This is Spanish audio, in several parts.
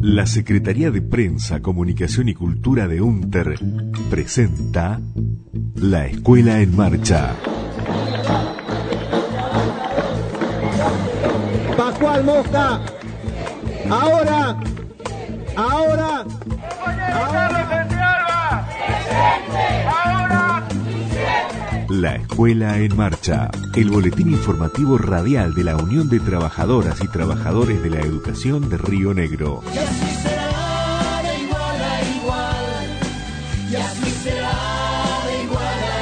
La Secretaría de Prensa, Comunicación y Cultura de UNTER presenta La Escuela en Marcha. Pascual Mosca, ahora. La Escuela en Marcha, el boletín informativo radial de la Unión de Trabajadoras y Trabajadores de la Educación de Río Negro. Y así será de igual a igual, y así será de igual a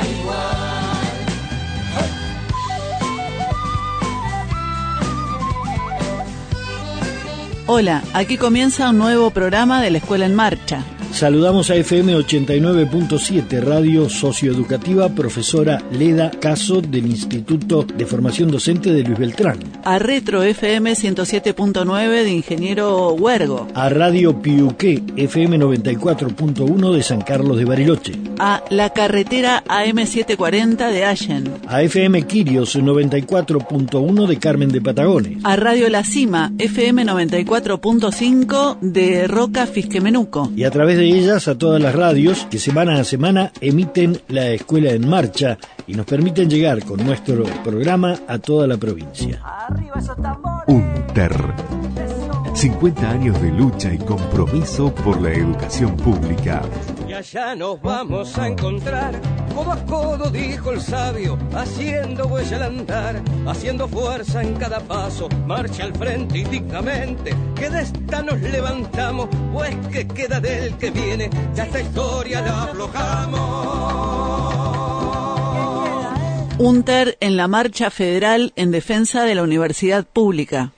igual. Hola, aquí comienza un nuevo programa de La Escuela en Marcha. Saludamos a FM 89.7, Radio Socioeducativa Profesora Leda Caso del Instituto de Formación Docente de Luis Beltrán. A Retro FM 107.9 de Ingeniero Huergo. A Radio Piuqué FM 94.1 de San Carlos de Bariloche. A La Carretera AM 740 de Allen. A FM Quirios 94.1 de Carmen de Patagones. A Radio La Cima FM 94.5 de Roca Fisquemenuco. Y a través de ellas a todas las radios que semana a semana emiten La Escuela en Marcha y nos permiten llegar con nuestro programa a toda la provincia. UNTER. 50 años de lucha y compromiso por la educación pública. Y allá nos vamos a encontrar, codo a codo, dijo el sabio, haciendo huella al andar, haciendo fuerza en cada paso, marcha al frente y dignamente, que de esta nos levantamos, pues que queda del que viene, ya esta historia la aflojamos. UNTER en la marcha federal en defensa de la universidad pública.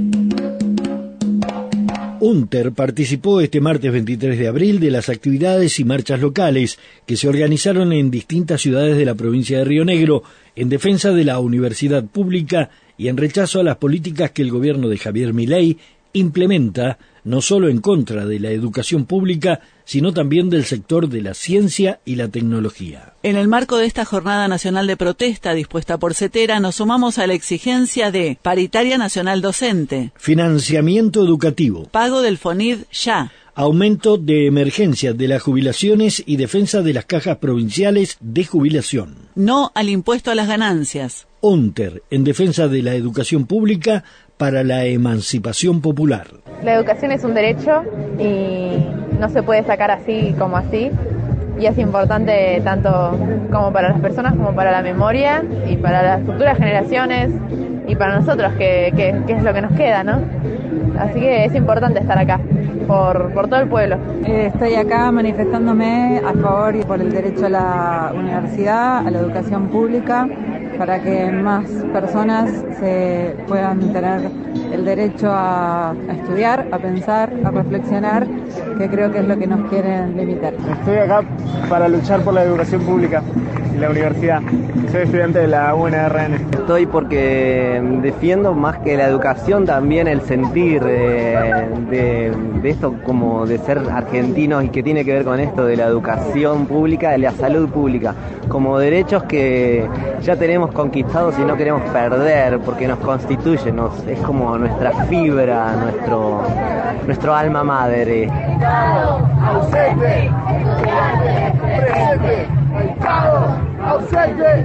UNTER participó este martes 23 de abril de las actividades y marchas locales que se organizaron en distintas ciudades de la provincia de Río Negro en defensa de la universidad pública y en rechazo a las políticas que el gobierno de Javier Milei implementa, no solo en contra de la educación pública, sino también del sector de la ciencia y la tecnología. En el marco de esta jornada nacional de protesta dispuesta por CETERA, nos sumamos a la exigencia de paritaria nacional docente, financiamiento educativo, pago del FONID ya, aumento de emergencia de las jubilaciones y defensa de las cajas provinciales de jubilación. No al impuesto a las ganancias. UNTER en defensa de la educación pública para la emancipación popular. La educación es un derecho y no se puede sacar así como así, y es importante tanto como para las personas como para la memoria y para las futuras generaciones y para nosotros que es lo que nos queda, ¿no? Así que es importante estar acá por todo el pueblo. Estoy acá manifestándome a favor y por el derecho a la universidad, a la educación pública, para que más personas se puedan tener el derecho a estudiar, a pensar, a reflexionar, que creo que es lo que nos quieren limitar. Estoy acá para luchar por la educación pública y la universidad. Soy estudiante de la UNRN. Estoy porque defiendo más que la educación también el sentir de esto, como de ser argentinos, y que tiene que ver con esto de la educación pública, de la salud pública, como derechos que ya tenemos conquistados y no queremos perder porque nos constituye, es como nuestra fibra, nuestro alma madre. Ausente, presente, ausente.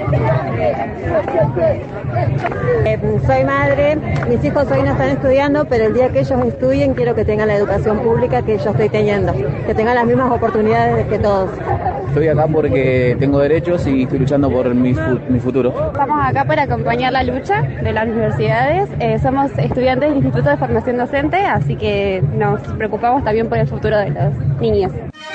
Soy madre, mis hijos hoy no están estudiando, pero el día que ellos estudien quiero que tengan la educación pública que yo estoy teniendo, que tengan las mismas oportunidades que todos. Estoy acá porque tengo derechos y estoy luchando por mi futuro. Estamos acá para acompañar la lucha de las universidades. Somos estudiantes del Instituto de Formación Docente, así que nos preocupamos también por el futuro de los niños.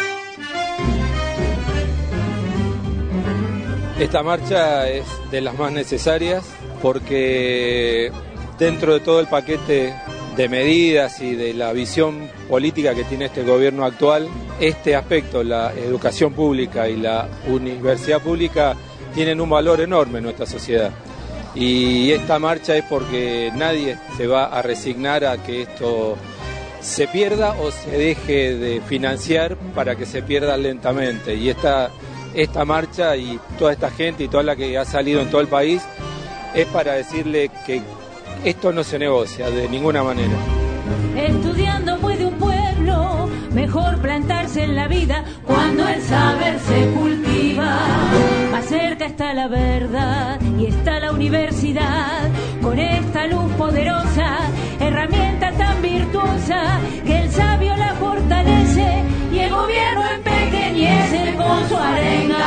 Esta marcha es de las más necesarias porque dentro de todo el paquete de medidas y de la visión política que tiene este gobierno actual, este aspecto, la educación pública y la universidad pública, tienen un valor enorme en nuestra sociedad. Y esta marcha es porque nadie se va a resignar a que esto se pierda o se deje de financiar para que se pierda lentamente. Y esta marcha y toda esta gente y toda la que ha salido en todo el país es para decirle que esto no se negocia de ninguna manera. Estudiando puede un pueblo mejor plantarse en la vida cuando el saber se cultiva. Más cerca está la verdad y está la universidad, con esta luz poderosa, herramienta tan virtuosa, que el sabio la fortalece y el gobierno empequeñece con su arenga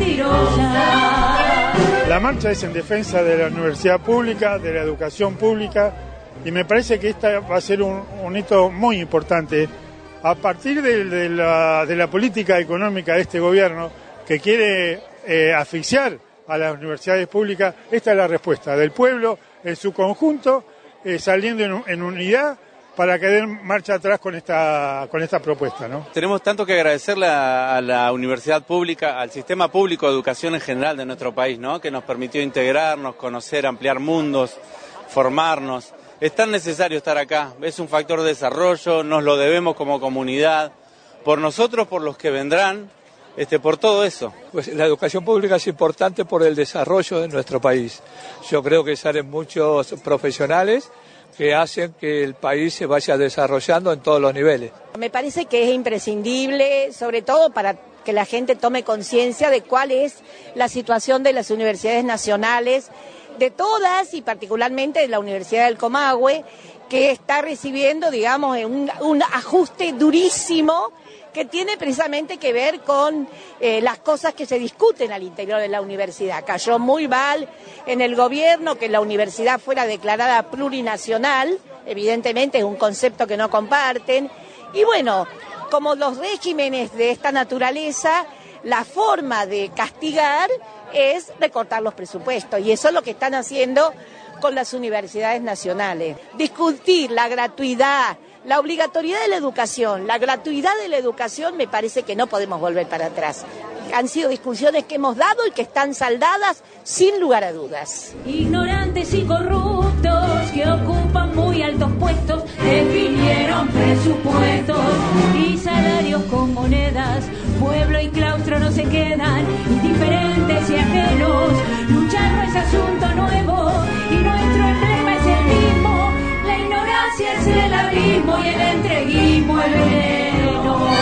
mentirosa. La marcha es en defensa de la universidad pública, de la educación pública, y me parece que esta va a ser un hito muy importante. A partir de la política económica de este gobierno, que quiere asfixiar a las universidades públicas, esta es la respuesta del pueblo en su conjunto, saliendo en unidad para que den marcha atrás con esta propuesta, ¿no? Tenemos tanto que agradecerle a la universidad pública, al sistema público de educación en general de nuestro país, ¿no? Que nos permitió integrarnos, conocer, ampliar mundos, formarnos. Es tan necesario estar acá, es un factor de desarrollo, nos lo debemos como comunidad, por nosotros, por los que vendrán, por todo eso. Pues la educación pública es importante por el desarrollo de nuestro país. Yo creo que salen muchos profesionales que hacen que el país se vaya desarrollando en todos los niveles. Me parece que es imprescindible, sobre todo para que la gente tome conciencia de cuál es la situación de las universidades nacionales, de todas y particularmente de la Universidad del Comahue, que está recibiendo, digamos, un ajuste durísimo que tiene precisamente que ver con las cosas que se discuten al interior de la universidad. Cayó muy mal en el gobierno que la universidad fuera declarada plurinacional, evidentemente es un concepto que no comparten, y bueno, como los regímenes de esta naturaleza, la forma de castigar es recortar los presupuestos, y eso es lo que están haciendo con las universidades nacionales. Discutir la gratuidad, la obligatoriedad de la educación, la gratuidad de la educación, me parece que no podemos volver para atrás. Han sido discusiones que hemos dado y que están saldadas sin lugar a dudas. Ignorantes y corruptos que ocupan muy altos puestos definieron presupuestos y salarios con monedas. Pueblo y claustro no se quedan indiferentes y ajenos. Luchar no es asunto nuevo y nuestro emblema es el mismo. La ignorancia es el abismo y el entreguismo el veneno.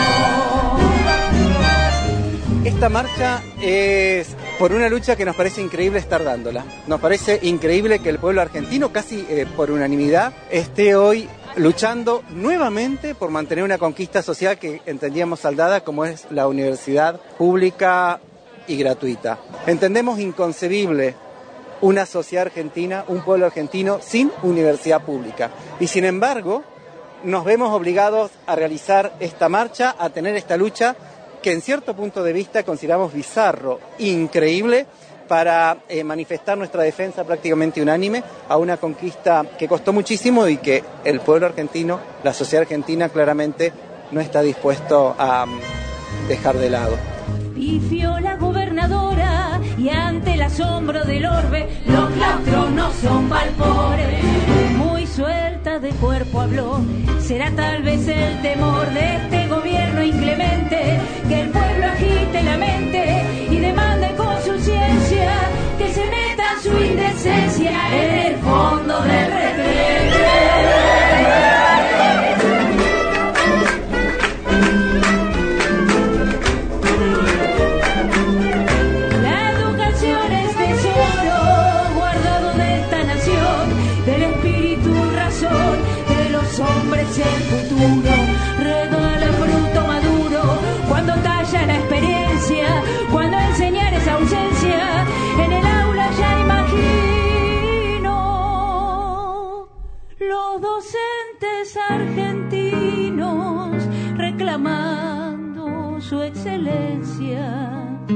Esta marcha es por una lucha que nos parece increíble estar dándola. Nos parece increíble que el pueblo argentino, casi por unanimidad, esté hoy luchando nuevamente por mantener una conquista social que entendíamos saldada, como es la universidad pública y gratuita. Entendemos inconcebible una sociedad argentina, un pueblo argentino sin universidad pública. Y sin embargo, nos vemos obligados a realizar esta marcha, a tener esta lucha que en cierto punto de vista consideramos bizarro, increíble, para manifestar nuestra defensa prácticamente unánime a una conquista que costó muchísimo y que el pueblo argentino, la sociedad argentina claramente no está dispuesto a dejar de lado. Pifió la gobernadora y ante el asombro del orbe los claustros no son valpores. Muy suelta de cuerpo habló, será tal vez el temor de este gobierno inclemente, que el pueblo agite la mente y demande con su ciencia que se meta su indecencia en el fondo del retrete. Hombres el futuro, regala fruto maduro, cuando talla la experiencia, cuando enseñar esa ausencia, en el aula ya imagino los docentes argentinos reclamando su excelencia.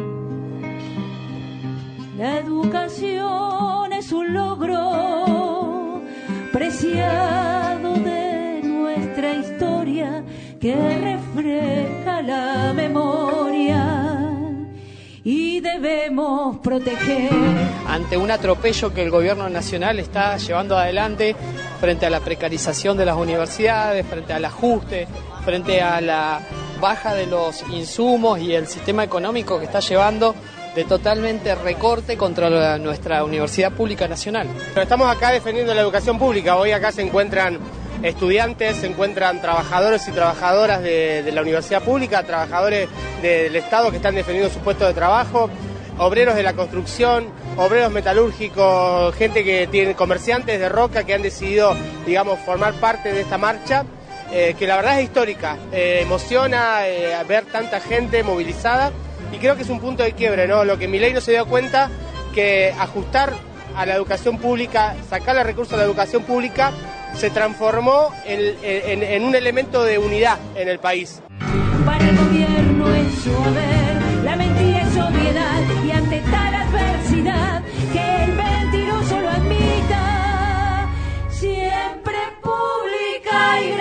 La educación es un logro preciado de nuestra historia que refresca la memoria y debemos proteger. Ante un atropello que el gobierno nacional está llevando adelante frente a la precarización de las universidades, frente al ajuste, frente a la baja de los insumos y el sistema económico que está llevando de totalmente recorte contra nuestra Universidad Pública Nacional. Estamos acá defendiendo la educación pública. Hoy acá se encuentran estudiantes, se encuentran trabajadores y trabajadoras de la universidad pública, trabajadores del Estado que están defendiendo su puesto de trabajo, obreros de la construcción, obreros metalúrgicos, gente que tiene comerciantes de roca que han decidido, digamos, formar parte de esta marcha, que la verdad es histórica, emociona ver tanta gente movilizada y creo que es un punto de quiebre, ¿no? Lo que Milei no se dio cuenta, que ajustar a la educación pública, sacarle recursos a la educación pública, se transformó en un elemento de unidad en el país. Para el gobierno es su haber, la mentira es obviedad, y ante tal adversidad que el mentiroso lo admita, siempre pública y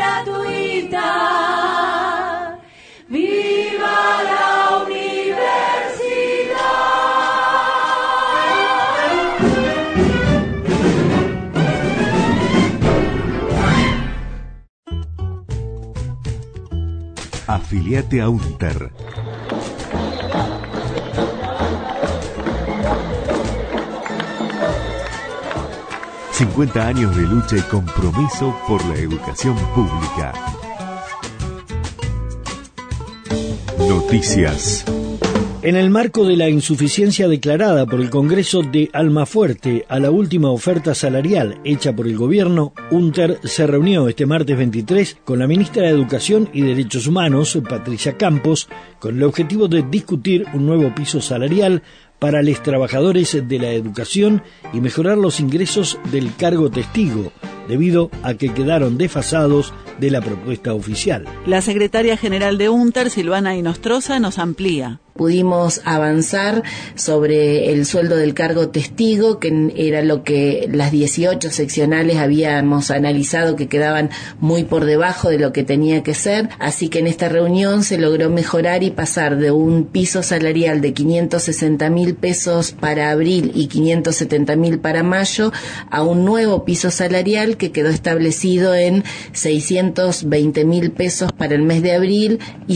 gratuita, viva la universidad. Afiliate a UNTER. ...50 años de lucha y compromiso por la educación pública. Noticias. En el marco de la insuficiencia declarada por el Congreso de Almafuerte a la última oferta salarial hecha por el gobierno, UNTER se reunió este martes 23 con la ministra de Educación y Derechos Humanos, Patricia Campos, con el objetivo de discutir un nuevo piso salarial para los trabajadores de la educación y mejorar los ingresos del cargo testigo, debido a que quedaron desfasados de la propuesta oficial. La secretaria general de UNTER, Silvana Inostroza, nos amplía. Pudimos avanzar sobre el sueldo del cargo testigo, que era lo que las 18 seccionales habíamos analizado, que quedaban muy por debajo de lo que tenía que ser. Así que en esta reunión se logró mejorar y pasar de un piso salarial de 560.000 pesos para abril y 570.000 para mayo a un nuevo piso salarial que quedó establecido en 620.000 pesos para el mes de abril y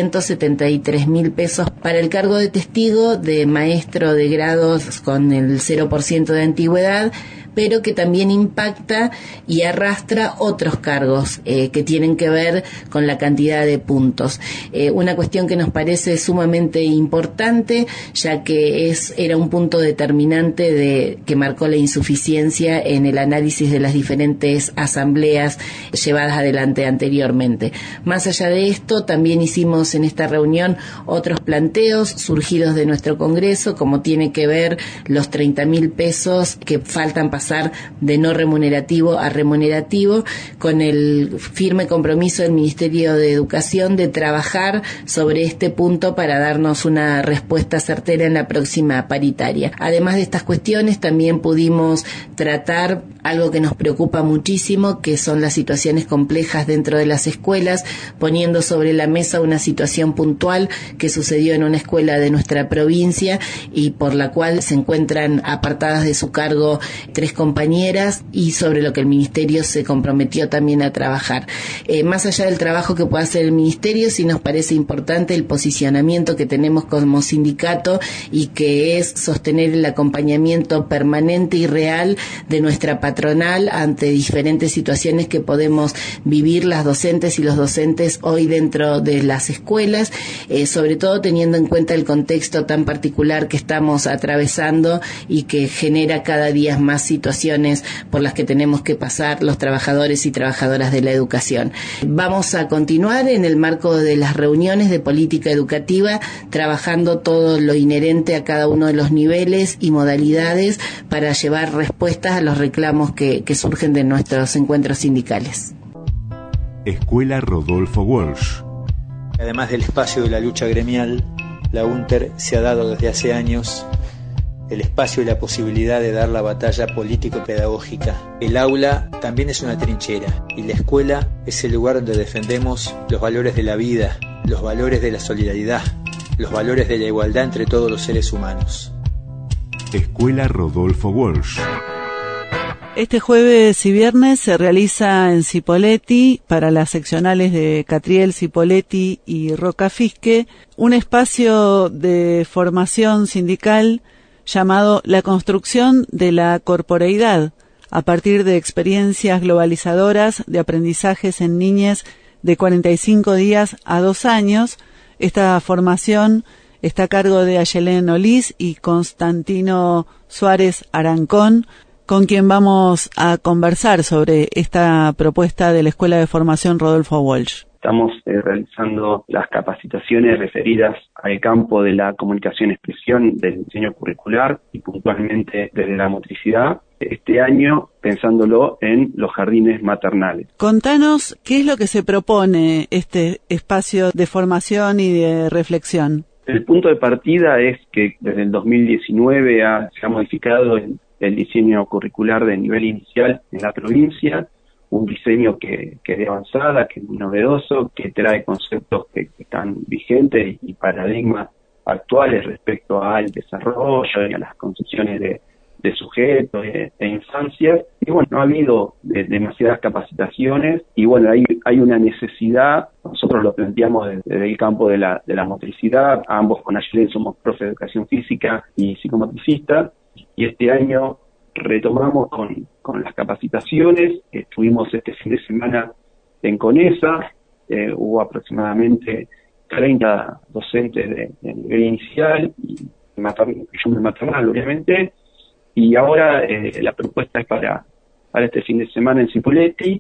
673.000 pesos para el cargo de testigo de maestro de grados con el 0% de antigüedad, pero que también impacta y arrastra otros cargos que tienen que ver con la cantidad de puntos. Una cuestión que nos parece sumamente importante, ya que era un punto determinante que marcó la insuficiencia en el análisis de las diferentes asambleas llevadas adelante anteriormente. Más allá de esto, también hicimos en esta reunión otros planteos surgidos de nuestro Congreso, como tiene que ver los 30.000 pesos que faltan pasar de no remunerativo a remunerativo, con el firme compromiso del Ministerio de Educación de trabajar sobre este punto para darnos una respuesta certera en la próxima paritaria. Además de estas cuestiones, también pudimos tratar algo que nos preocupa muchísimo, que son las situaciones complejas dentro de las escuelas, poniendo sobre la mesa una situación puntual que sucedió en una escuela de nuestra provincia y por la cual se encuentran apartadas de su cargo 3 compañeras, y sobre lo que el Ministerio se comprometió también a trabajar. Más allá del trabajo que pueda hacer el Ministerio, sí nos parece importante el posicionamiento que tenemos como sindicato, y que es sostener el acompañamiento permanente y real de nuestra patronal ante diferentes situaciones que podemos vivir las docentes y los docentes hoy dentro de las escuelas, sobre todo teniendo en cuenta el contexto tan particular que estamos atravesando y que genera cada día más situaciones por las que tenemos que pasar los trabajadores y trabajadoras de la educación. Vamos a continuar en el marco de las reuniones de política educativa, trabajando todo lo inherente a cada uno de los niveles y modalidades para llevar respuestas a los reclamos que surgen de nuestros encuentros sindicales. Escuela Rodolfo Walsh. Además del espacio de la lucha gremial, la UNTER se ha dado desde hace años el espacio y la posibilidad de dar la batalla político-pedagógica. El aula también es una trinchera y la escuela es el lugar donde defendemos los valores de la vida, los valores de la solidaridad, los valores de la igualdad entre todos los seres humanos. Escuela Rodolfo Walsh. Este jueves y viernes se realiza en Cipolletti, para las seccionales de Catriel, Cipolletti y Rocafisque, un espacio de formación sindical llamado La construcción de la corporeidad, a partir de experiencias globalizadoras de aprendizajes en niñas de 45 días a 2 años. Esta formación está a cargo de Ayelén Olís y Constantino Suárez Arancón, con quien vamos a conversar sobre esta propuesta de la Escuela de Formación Rodolfo Walsh. Estamos realizando las capacitaciones referidas al campo de la comunicación-expresión del diseño curricular y puntualmente desde la motricidad, este año pensándolo en los jardines maternales. Contanos qué es lo que se propone este espacio de formación y de reflexión. El punto de partida es que desde el 2019 se ha modificado el diseño curricular de nivel inicial en la provincia, un diseño que es de avanzada, que es muy novedoso, que trae conceptos que están vigentes y paradigmas actuales respecto al desarrollo y a las concepciones de sujetos e infancias. Y bueno, no ha habido demasiadas capacitaciones y bueno, hay una necesidad. Nosotros lo planteamos desde el campo de la motricidad. Ambos con Ayelén somos profe de educación física y psicomotricistas, y este año retomamos con las capacitaciones. Estuvimos este fin de semana en CONESA, hubo aproximadamente 30 docentes de nivel inicial y maternal, obviamente, y ahora la propuesta es para este fin de semana en Cipolletti,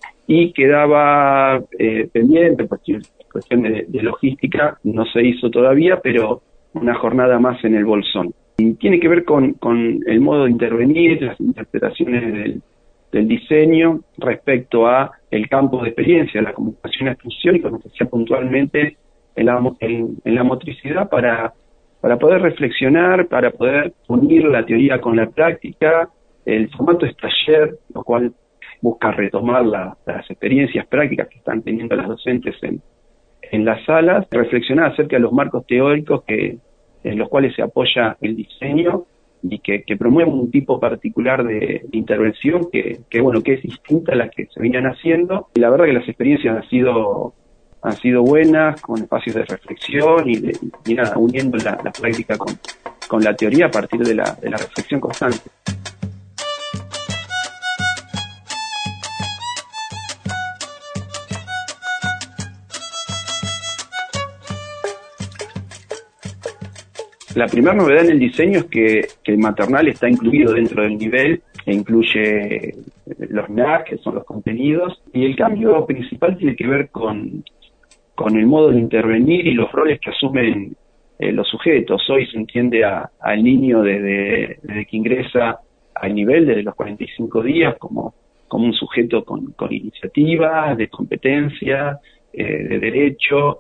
y quedaba pendiente, cuestión de logística, no se hizo todavía, pero una jornada más en el Bolsón. Y tiene que ver con el modo de intervenir, las interpretaciones del diseño respecto a el campo de experiencia, la comunicación y expresión, y como decía puntualmente en la motricidad, para poder reflexionar, para poder unir la teoría con la práctica. El formato es taller, lo cual busca retomar las experiencias prácticas que están teniendo las docentes en las salas, reflexionar acerca de los marcos teóricos en los cuales se apoya el diseño y que promueve un tipo particular de intervención que es distinta a la que se venían haciendo. Y la verdad que las experiencias han sido buenas, con espacios de reflexión y nada, uniendo la práctica con la teoría a partir de la reflexión constante. La primera novedad en el diseño es que el maternal está incluido dentro del nivel e incluye los NAC, que son los contenidos, y el cambio principal tiene que ver con el modo de intervenir y los roles que asumen los sujetos. Hoy se entiende al niño desde que ingresa al nivel, desde los 45 días, como un sujeto con iniciativa, de competencia, de derecho.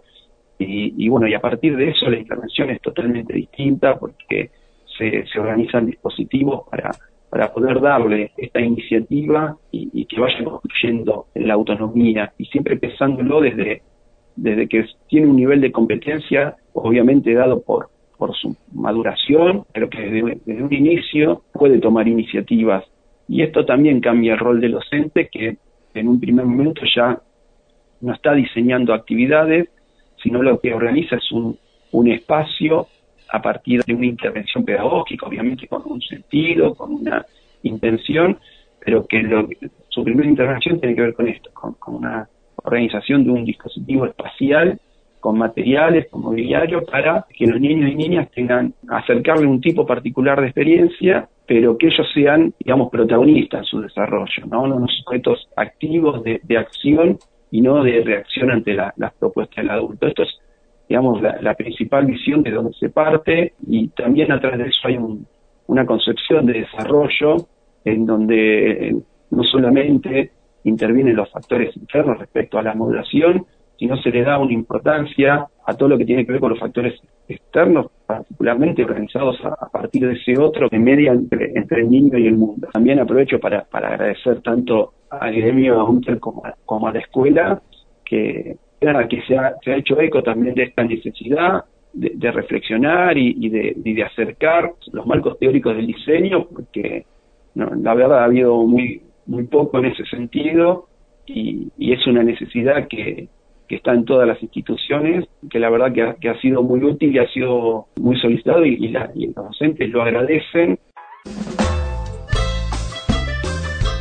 Y bueno, y a partir de eso la intervención es totalmente distinta, porque se organizan dispositivos para poder darle esta iniciativa y que vayan construyendo la autonomía, y siempre pensándolo desde que tiene un nivel de competencia, obviamente dado por su maduración, pero que desde un inicio puede tomar iniciativas. Y esto también cambia el rol del docente, que en un primer momento ya no está diseñando actividades, sino lo que organiza es un espacio a partir de una intervención pedagógica, obviamente con un sentido, con una intención, pero que su primera intervención tiene que ver con esto, con una organización de un dispositivo espacial, con materiales, con mobiliario, para que los niños y niñas acercarle un tipo particular de experiencia, pero que ellos sean, digamos, protagonistas en su desarrollo, no unos sujetos activos de acción y no de reacción ante las propuestas del adulto. Esto es, digamos, la principal visión de donde se parte, y también a través de eso hay una concepción de desarrollo en donde no solamente intervienen los factores internos respecto a la modulación, sino se le da una importancia a todo lo que tiene que ver con los factores externos, particularmente organizados a partir de ese otro que media entre el niño y el mundo. También aprovecho para agradecer tanto al gremio UNTER como a la escuela, que se ha hecho eco también de esta necesidad de reflexionar y de acercar los marcos teóricos del diseño, porque la verdad ha habido muy poco en ese sentido, y es una necesidad que está en todas las instituciones, que la verdad que ha sido muy útil y ha sido muy solicitado, y los docentes lo agradecen.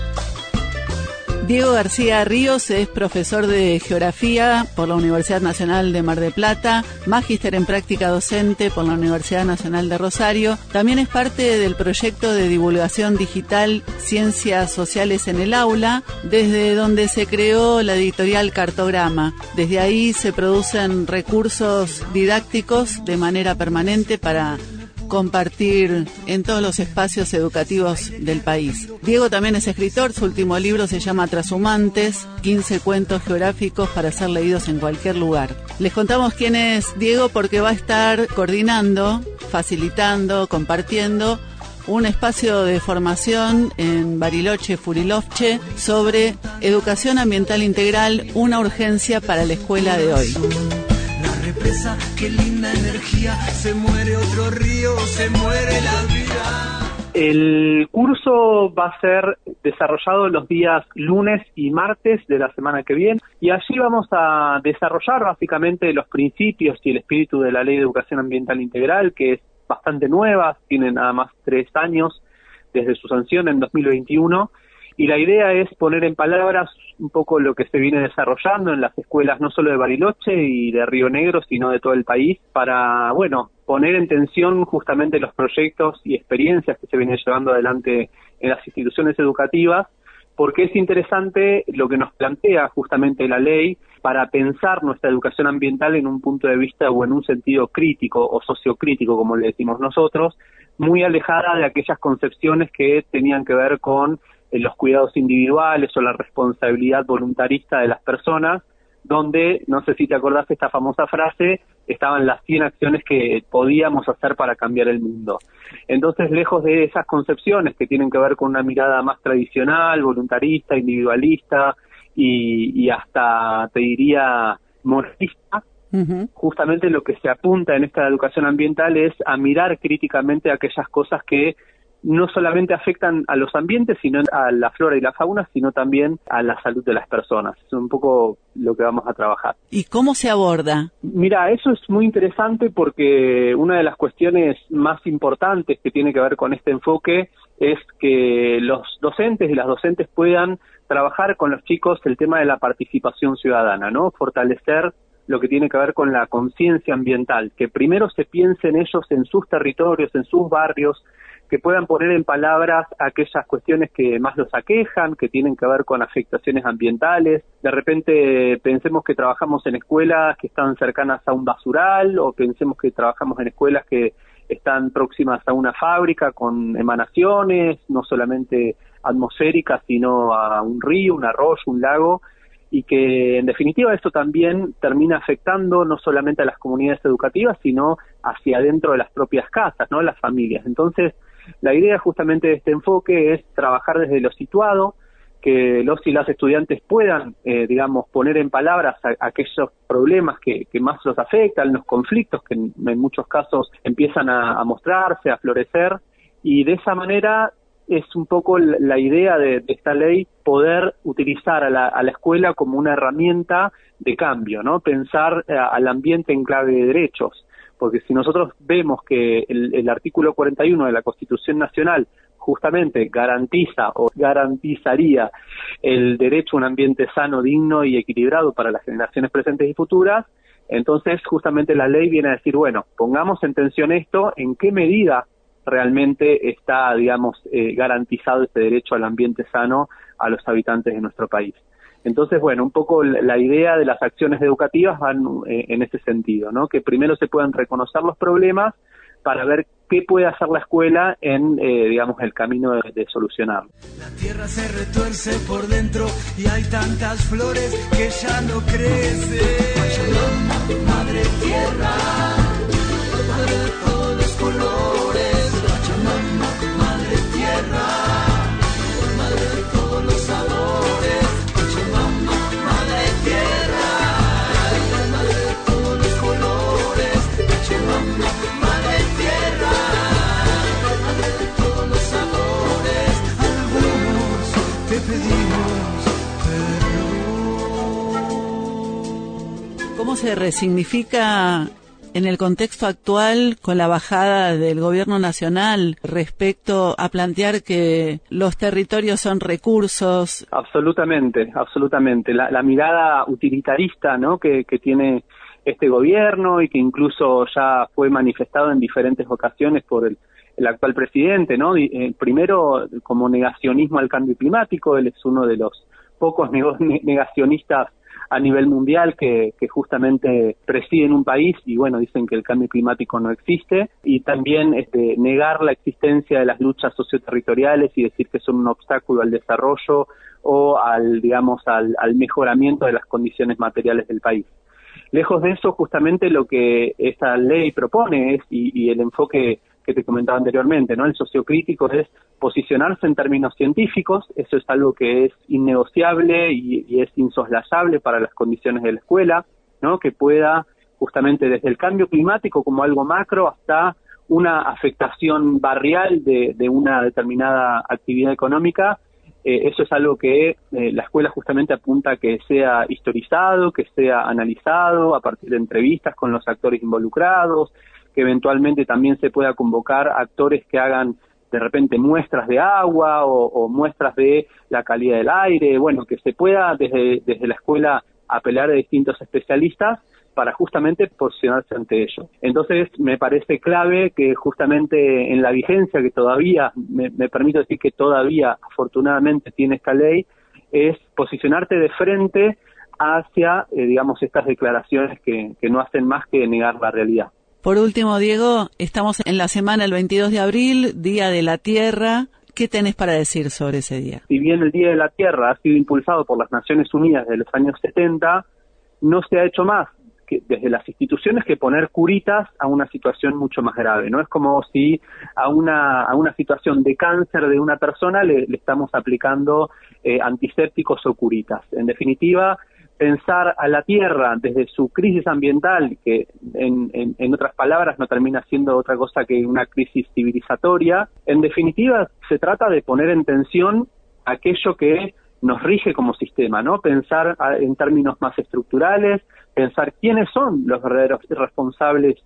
Diego García Ríos es profesor de Geografía por la Universidad Nacional de Mar del Plata, magíster en práctica docente por la Universidad Nacional de Rosario. También es parte del proyecto de divulgación digital Ciencias Sociales en el Aula, desde donde se creó la editorial Cartograma. Desde ahí se producen recursos didácticos de manera permanente para compartir en todos los espacios educativos del país. Diego también es escritor, su último libro se llama Trashumantes, 15 cuentos geográficos para ser leídos en cualquier lugar. Les contamos quién es Diego porque va a estar coordinando, facilitando, compartiendo un espacio de formación en Bariloche, Furilovche, sobre educación ambiental integral, una urgencia para la escuela de hoy. Represa, qué linda energía, se muere otro río, se muere la vida. El curso va a ser desarrollado los días lunes y martes de la semana que viene y allí vamos a desarrollar básicamente los principios y el espíritu de la Ley de Educación Ambiental Integral, que es bastante nueva, tiene nada más 3 años desde su sanción en 2021, y la idea es poner en palabras un poco lo que se viene desarrollando en las escuelas no solo de Bariloche y de Río Negro, sino de todo el país, para, bueno, poner en tensión justamente los proyectos y experiencias que se vienen llevando adelante en las instituciones educativas, porque es interesante lo que nos plantea justamente la ley para pensar nuestra educación ambiental en un punto de vista o en un sentido crítico o sociocrítico, como le decimos nosotros, muy alejada de aquellas concepciones que tenían que ver con los cuidados individuales o la responsabilidad voluntarista de las personas, donde, no sé si te acordás de esta famosa frase, estaban las 100 acciones que podíamos hacer para cambiar el mundo. Entonces, lejos de esas concepciones que tienen que ver con una mirada más tradicional, voluntarista, individualista y hasta, te diría, moralista, justamente lo que se apunta en esta educación ambiental es a mirar críticamente aquellas cosas que no solamente afectan a los ambientes, sino a la flora y la fauna, sino también a la salud de las personas. Es un poco lo que vamos a trabajar. ¿Y cómo se aborda? Mira, eso es muy interesante porque una de las cuestiones más importantes que tiene que ver con este enfoque es que los docentes y las docentes puedan trabajar con los chicos el tema de la participación ciudadana, ¿no? Fortalecer lo que tiene que ver con la conciencia ambiental, que primero se piensen ellos en sus territorios, en sus barrios, que puedan poner en palabras aquellas cuestiones que más los aquejan, que tienen que ver con afectaciones ambientales. De repente pensemos que trabajamos en escuelas que están cercanas a un basural, o pensemos que trabajamos en escuelas que están próximas a una fábrica con emanaciones, no solamente atmosféricas, sino a un río, un arroyo, un lago, y que en definitiva esto también termina afectando no solamente a las comunidades educativas, sino hacia adentro de las propias casas, ¿no? Las familias. Entonces, la idea justamente de este enfoque es trabajar desde lo situado, que los y las estudiantes puedan, digamos, poner en palabras aquellos problemas que más los afectan, los conflictos que en muchos casos empiezan a mostrarse, a florecer, y de esa manera es un poco la idea de esta ley, poder utilizar a la escuela como una herramienta de cambio, ¿no? Pensar al ambiente en clave de derechos, porque si nosotros vemos que el artículo 41 de la Constitución Nacional justamente garantiza o garantizaría el derecho a un ambiente sano, digno y equilibrado para las generaciones presentes y futuras, entonces justamente la ley viene a decir, bueno, pongamos en tensión esto, en qué medida realmente está, digamos, garantizado este derecho al ambiente sano a los habitantes de nuestro país. Entonces, bueno, un poco la idea de las acciones educativas van en ese sentido, ¿no? Que primero se puedan reconocer los problemas para ver qué puede hacer la escuela en, digamos, el camino de solucionarlo. La tierra se retuerce por dentro y hay tantas flores que ya no crecen. Pachamama, madre tierra, madre de todos los colores. Pachamama, madre tierra, madre de todos los sabores. Pachamama, madre tierra, madre de todos los colores. Pachamama, madre tierra, madre de todos los sabores. Algunos te pedimos perdón. ¿Cómo se resignifica en el contexto actual, con la bajada del gobierno nacional respecto a plantear que los territorios son recursos? Absolutamente. La mirada utilitarista, ¿no?, que tiene este gobierno y que incluso ya fue manifestado en diferentes ocasiones por el actual presidente, ¿no? Primero, como negacionismo al cambio climático. Él es uno de los pocos negacionistas a nivel mundial que justamente presiden un país y bueno, dicen que el cambio climático no existe, y también negar la existencia de las luchas socioterritoriales y decir que son un obstáculo al desarrollo o al mejoramiento de las condiciones materiales del país. Lejos de eso, justamente lo que esta ley propone es, y el enfoque que te comentaba anteriormente, ¿no?, el sociocrítico, es posicionarse en términos científicos. Eso es algo que es innegociable y es insoslayable para las condiciones de la escuela, ¿no?, que pueda justamente desde el cambio climático como algo macro hasta una afectación barrial de una determinada actividad económica. Eso es algo que la escuela justamente apunta a que sea historizado, que sea analizado a partir de entrevistas con los actores involucrados, que eventualmente también se pueda convocar actores que hagan de repente muestras de agua o muestras de la calidad del aire, bueno, que se pueda desde la escuela apelar a distintos especialistas para justamente posicionarse ante ello. Entonces, me parece clave que justamente en la vigencia que todavía, me permito decir que todavía afortunadamente tiene esta ley, es posicionarte de frente hacia, estas declaraciones que no hacen más que negar la realidad. Por último, Diego, estamos en la semana el 22 de abril, Día de la Tierra. ¿Qué tenés para decir sobre ese día? Si bien el Día de la Tierra ha sido impulsado por las Naciones Unidas desde los años 70, no se ha hecho más que desde las instituciones que poner curitas a una situación mucho más grave, ¿no? Es como si a una situación de cáncer de una persona le estamos aplicando antisépticos o curitas. En definitiva, pensar a la Tierra desde su crisis ambiental, que en otras palabras no termina siendo otra cosa que una crisis civilizatoria, en definitiva se trata de poner en tensión aquello que nos rige como sistema, ¿no? Pensar en términos más estructurales, pensar quiénes son los verdaderos responsables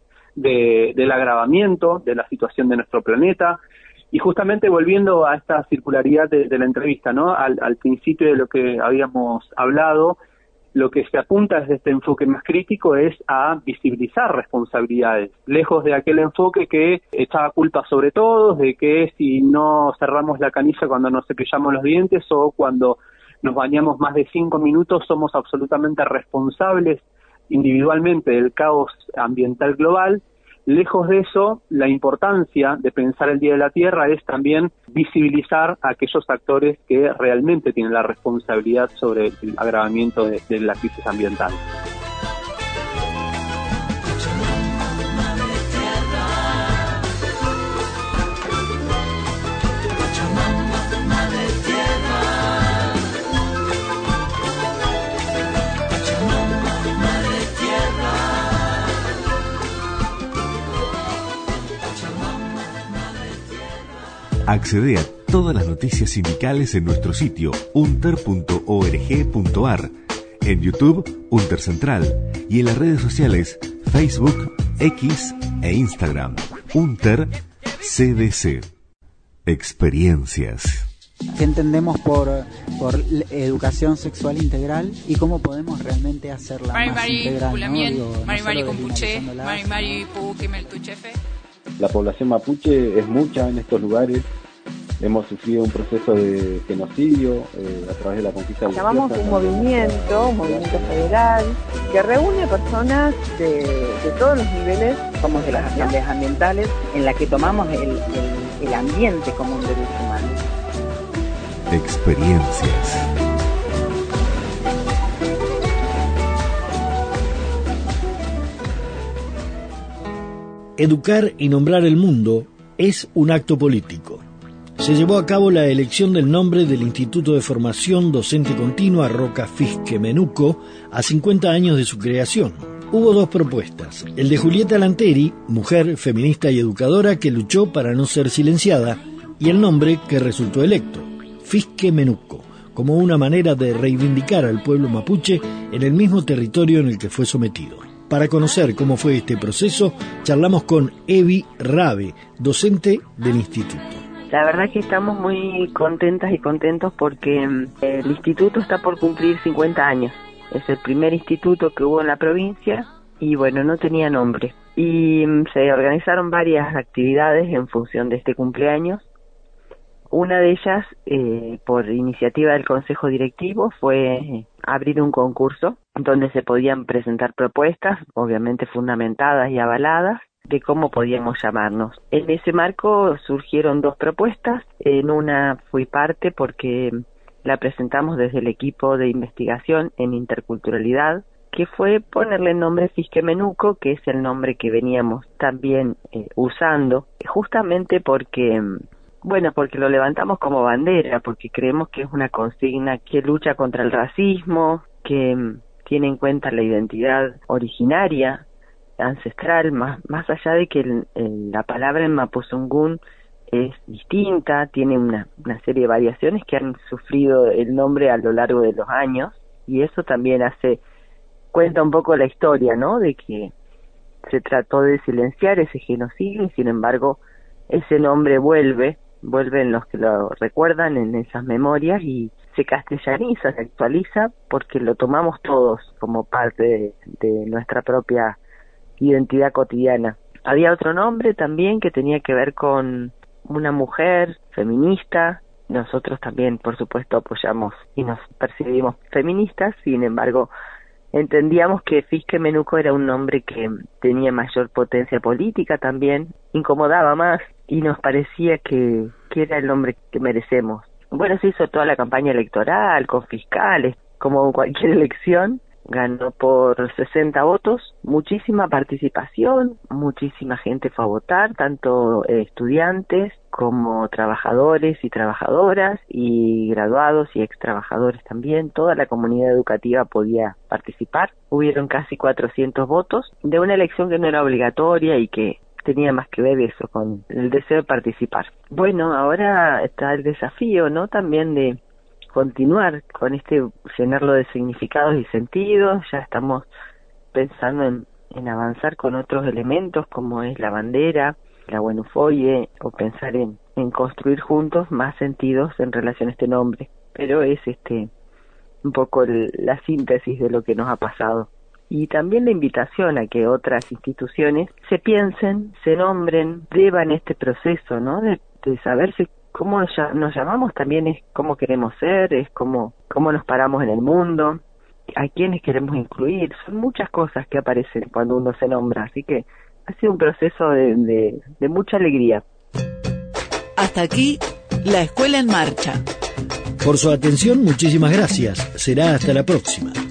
del agravamiento de la situación de nuestro planeta. Y justamente volviendo a esta circularidad de la entrevista, ¿no?, al principio de lo que habíamos hablado, lo que se apunta desde este enfoque más crítico es a visibilizar responsabilidades, lejos de aquel enfoque que echaba culpa sobre todos, de que si no cerramos la canilla cuando nos cepillamos los dientes o cuando nos bañamos más de 5 minutos somos absolutamente responsables individualmente del caos ambiental global. Lejos de eso, la importancia de pensar el Día de la Tierra es también visibilizar a aquellos actores que realmente tienen la responsabilidad sobre el agravamiento de la crisis ambiental. Accede a todas las noticias sindicales en nuestro sitio unter.org.ar, en YouTube Unter Central y en las redes sociales Facebook, X e Instagram. Unter CDC. Experiencias. ¿Qué entendemos por educación sexual integral y cómo podemos realmente hacerla más integral? La población mapuche es mucha en estos lugares. Hemos sufrido un proceso de genocidio a través de la conquista del desierto. Llamamos un movimiento federal, que reúne personas de todos los niveles, como de las asambleas ambientales, en la que tomamos el ambiente como un derecho humano. Experiencias. Educar y nombrar el mundo es un acto político. Se llevó a cabo la elección del nombre del Instituto de Formación Docente Continua Roca Fisque Menuco a 50 años de su creación. Hubo 2 propuestas, el de Julieta Lanteri, mujer feminista y educadora que luchó para no ser silenciada, y el nombre que resultó electo, Fisque Menuco, como una manera de reivindicar al pueblo mapuche en el mismo territorio en el que fue sometido. Para conocer cómo fue este proceso, charlamos con Evi Rabe, docente del instituto. La verdad que estamos muy contentas y contentos porque el instituto está por cumplir 50 años. Es el primer instituto que hubo en la provincia y bueno, no tenía nombre. Y se organizaron varias actividades en función de este cumpleaños. Una de ellas, por iniciativa del Consejo Directivo, fue abrir un concurso donde se podían presentar propuestas, obviamente fundamentadas y avaladas, de cómo podíamos llamarnos. En ese marco surgieron 2 propuestas. En una fui parte porque la presentamos desde el equipo de investigación en interculturalidad, que fue ponerle el nombre Fisquemenuco, que es el nombre que veníamos también usando, justamente porque lo levantamos como bandera, porque creemos que es una consigna que lucha contra el racismo, que tiene en cuenta la identidad originaria, ancestral, más allá de que la palabra en mapuzungún es distinta, tiene una serie de variaciones que han sufrido el nombre a lo largo de los años, y eso también cuenta un poco la historia, ¿no?, de que se trató de silenciar ese genocidio y sin embargo ese nombre vuelve en los que lo recuerdan, en esas memorias, y se castellaniza, se actualiza porque lo tomamos todos como parte de nuestra propia identidad cotidiana. Había otro nombre también que tenía que ver con una mujer feminista. Nosotros también, por supuesto, apoyamos y nos percibimos feministas, sin embargo, entendíamos que Fisquemenuco era un nombre que tenía mayor potencia política también, incomodaba más y nos parecía que era el nombre que merecemos. Bueno, se hizo toda la campaña electoral con fiscales, como cualquier elección. Ganó por 60 votos, muchísima participación, muchísima gente fue a votar, tanto estudiantes como trabajadores y trabajadoras y graduados y ex trabajadores también. Toda la comunidad educativa podía participar. Hubieron casi 400 votos de una elección que no era obligatoria y que tenía más que ver eso con el deseo de participar. Bueno, ahora está el desafío, ¿no?, también de continuar con llenarlo de significados y sentidos. Ya estamos pensando en avanzar con otros elementos como es la bandera, la Buenufoye, o pensar en construir juntos más sentidos en relación a este nombre. Pero es un poco la síntesis de lo que nos ha pasado. Y también la invitación a que otras instituciones se piensen, se nombren, llevan este proceso, ¿no?, de saberse cómo nos llamamos, también es cómo queremos ser, es cómo nos paramos en el mundo, a quiénes queremos incluir. Son muchas cosas que aparecen cuando uno se nombra, así que ha sido un proceso de mucha alegría. Hasta aquí, La Escuela en Marcha. Por su atención, muchísimas gracias. Será hasta la próxima.